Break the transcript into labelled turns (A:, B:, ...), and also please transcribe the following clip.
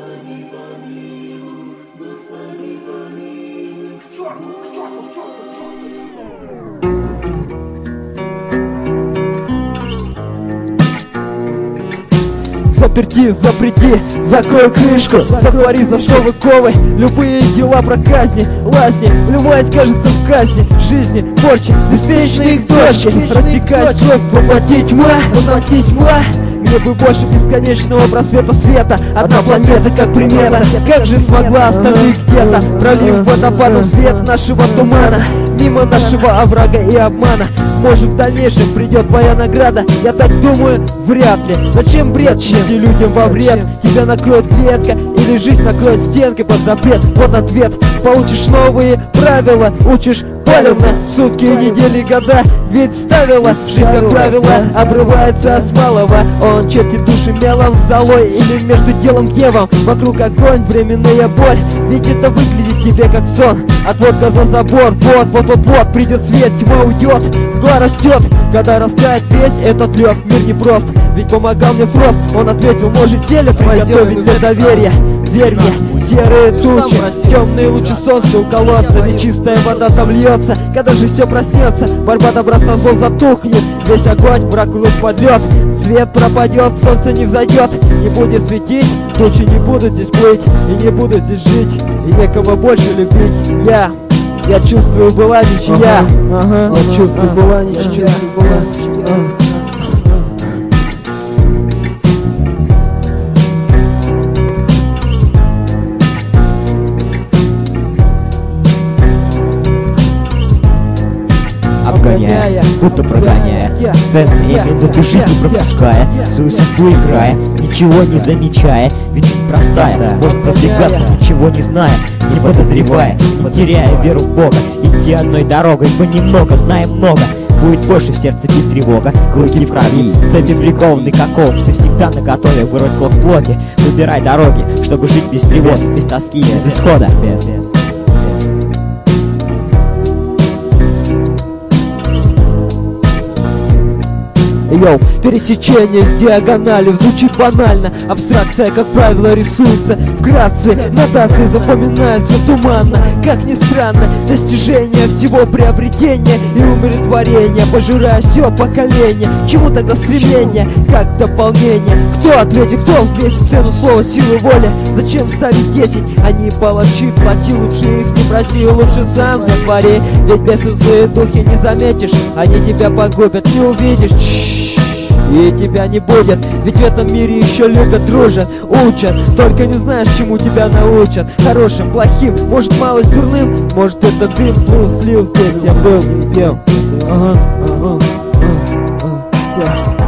A: Заперти, запрети, закрой крышку, затвори засовы-ковы, любые дела проказни, лазни, вливаясь, кажется, в казни жизни, порчи, беспечные их дочки, растекаясь кровь, воплотить тьма. Мне бы больше бесконечного просвета света. Одна планета как примета. Как же смогла остальных где-то, пролив водопадом свет нашего тумана, мимо нашего оврага и обмана. Может, в дальнейшем придет моя награда. Я так думаю, вряд ли. Зачем бред идти людям во вред? Тебя накроет клетка или жизнь накроет стенкой под запрет. Вот ответ. Получишь новые правила, учишь палевно, сутки, недели, года. Ведь ставила жизнь, как правило, обрывается с малого. Он чертит души мелом в золой или между делом гневом. Вокруг огонь, временная боль. Ведь это выглядит тебе как сон. Отводка за забор, вот придет свет, тьма уйдет, мгла растет. Когда растает весь этот лед, мир непрост. Ведь помогал мне Фрост, он ответил, может зелье приготовить для доверия. Верь мне, серые тучи, темные лучи солнца у колодца. Ведь чистая вода там льется. Когда же все проснется, борьба добра со злом затухнет. Весь огонь бракует под лед. Свет пропадет, солнце не взойдет, не будет светить, тучи не будут здесь плыть и не будут здесь жить, и некого больше любить. Я чувствую, была ничья. Я чувствую, была ничья.
B: Обгоняя, будто прогоняя ценные минуты жизни пропуская, свою судьбу играя, ничего не замечая. Ведь жизнь простая, может продвигаться, ничего не зная, не подозревая, не теряя веру в Бога. Идти одной дорогой понемногу, зная много, будет больше в сердце бить тревога. Клыки в крови, цепи прикованы к окопце, всегда наготове вырвать клок плоти. Выбирай дороги, чтобы жить без тревог, без тоски, без исхода,
A: Йоу, пересечение с диагональю звучит банально. Абстракция, как правило, рисуется вкратце. Нотации запоминаются туманно. Как ни странно, достижение всего приобретения и умиротворения, пожирая все поколение. Чему тогда стремление, как дополнение? Кто ответит, кто взвесит цену слова, силы воли? Зачем ставить 10? Они палачи, плати, лучше их не проси, лучше сам затвори. Ведь бесы злые духи не заметишь, они тебя погубят, не увидишь. И тебя не будет, ведь в этом мире еще любят, дружат, учат. Только не знаешь, чему тебя научат. Хорошим, плохим, может малость дурным. Может это дым плюс слил, здесь я был, пел. Все.